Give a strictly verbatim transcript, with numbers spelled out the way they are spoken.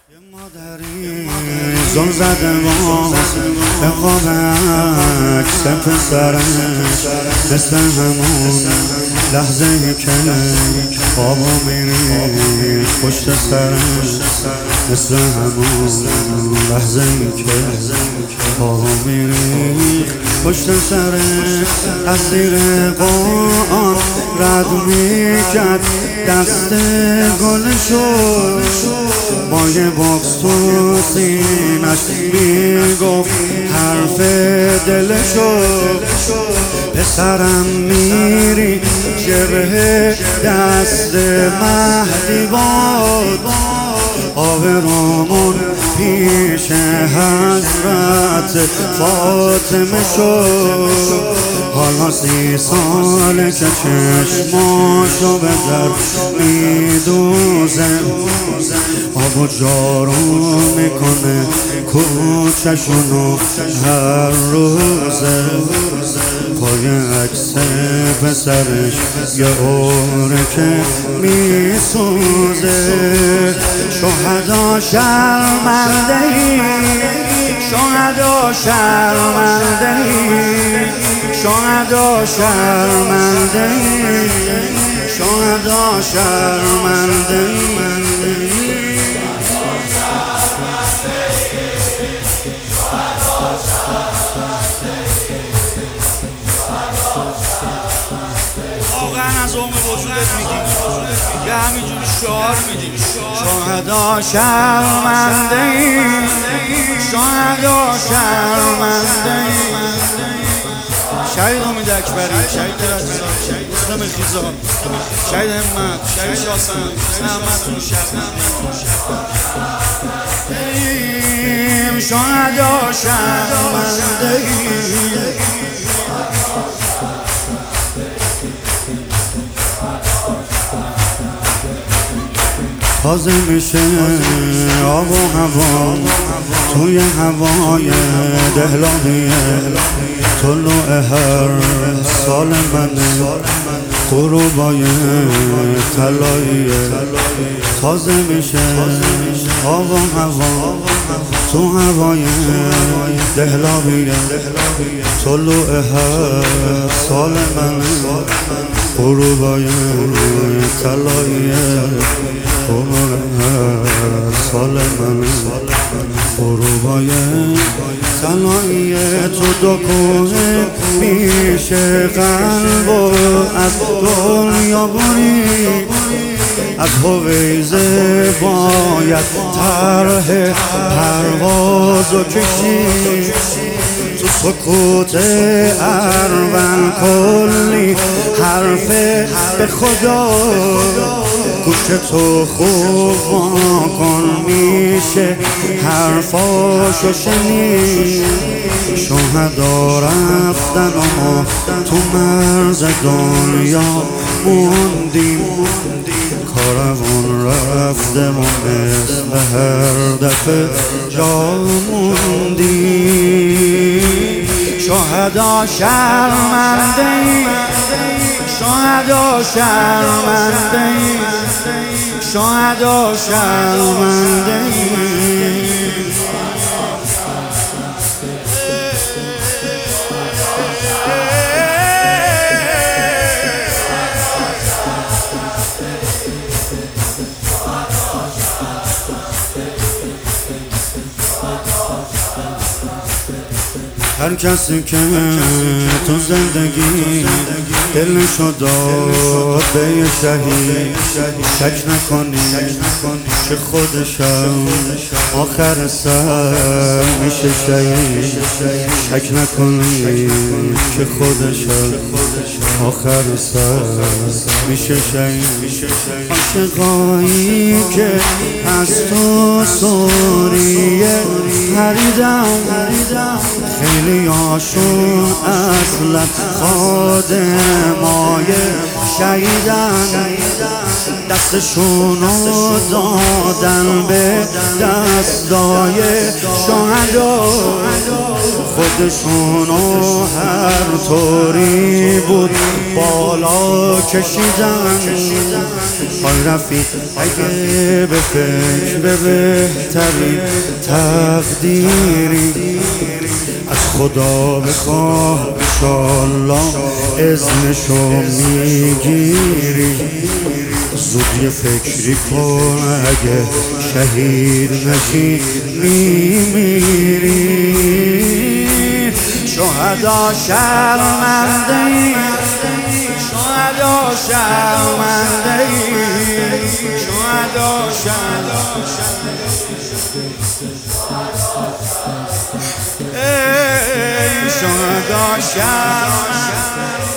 یه مادری زل زده باز به خواب عکس پسرش، مثل همون لحظه که خوابو میری پشت سرش، مثل همون لحظه که خوابو میری پشت سرش. از زیر قرآن رد میکرد دست گلشو، با یه بغض تو سینش میگفت حرف دلشو. پسرم میری جبهه دست مهدی باد، آبرومون پیش حضرت فاطمه شد. حالا سی ساله که چشماشو به در میدوزه، آب و جارو میکنه کوچشونو هر روزه. پای عکس پسرش یه عمره که میسوزه. شهدا شرمنده ای، شهدا شرمنده ای، شهدا شرمنده ای، شهدا شرمنده ای. واقعا از عمق وجودت میگیم، یه همینجوری شعار میدیم. شهدا شرمنده ای، شهدا شرمنده ای. شهید امید اکبری، شهید رضا، شهید اسلام خیزان، شهید همت، شهید قاسم، احمد ایم. شهدا شرمنده ای. تازه میشه آب و هوا توی هوای دهلابیه. طلوع هر سال منه غروبای طلاییه. تازه میشه آب و هوا تو هوای دهلابیه. طلوع هر سال منه غروبای طلاییه. طلوع هر سال منه غروبای طلاییه. تو دو کوه میشه قلب و از دنیا بری. از هویزه باید طرح پروازو کشی. تو سکوت اروان کلی حرف به خدا. گوش تو خوب کن میشه حرفاشو شنید. شهدا رفتن و ما تو مرز دنیا موندیم. کاروان رفته و مثل هر دفعه جا موندیم. شهدا شرمنده ای، شهدا شرمنده ای، شهدا شرمنده ای. هر کسی که تو زندگی دلشو داد به یه شهید، شک نکنی که خودشم آخر سر میشه شهید. شک نکنی که خودشم آخر سر میشه شهید. عاشقایی که از تو سوریه پریدن، خیلی هاشون اصلا خادمای شهیدن. دستشونو دادن به دستای شهدا. خودشونو هر طوری بود بالا کشیدن. آن رفیق اگه به فکر بهترین تقدیری از خدا بخواه انشالله اذنشو میگیری. زود یه فکری کن اگه شهید نشی میمیری. شهدا شرمنده ای، شهدا شرمنده ای، شهدا شرمنده ای، شهدا شرمنده